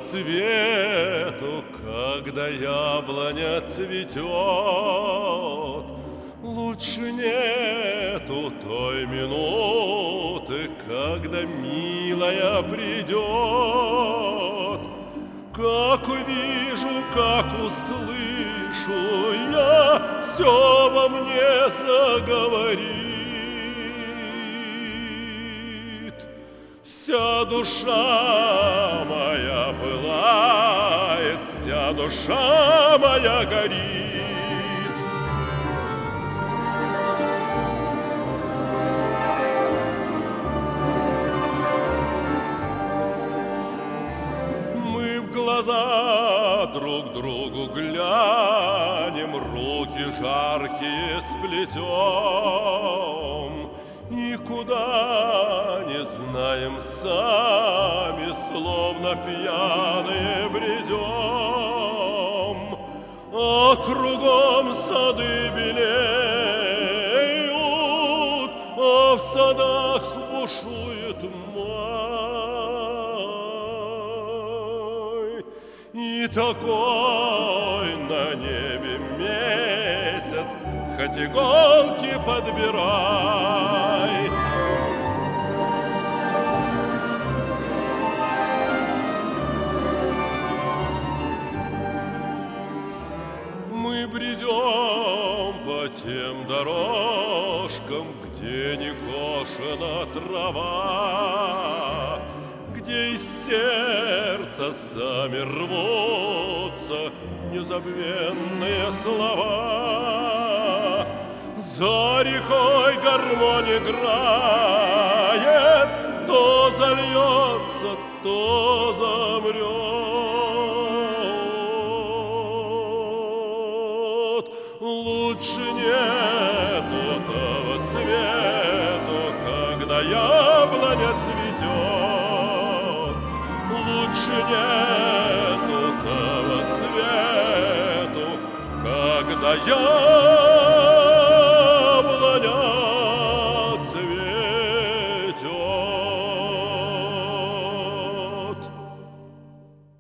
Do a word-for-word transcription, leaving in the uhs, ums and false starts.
цвету, когда яблоня цветет. Лучше нету той минуты, когда милая придет. Как увижу, как услышу я, все во мне заговорит. Вся душа моя пылает, вся душа моя горит. Глаза друг другу глянем, руки жаркие сплетем, и куда не знаем сами, словно пьяные бредем, а кругом сады белеют, а в садах бушует май. И такой на небе месяц, хоть иголки подбирай. Мы бредем по тем дорожкам, где не кошена трава, где из сердца сами рвутся незабвенные слова. За рекой гармонь играет, то зальется, то замрет. Лучше нету того цвету, когда яблоня цветет. Лучше нету того цвету, когда я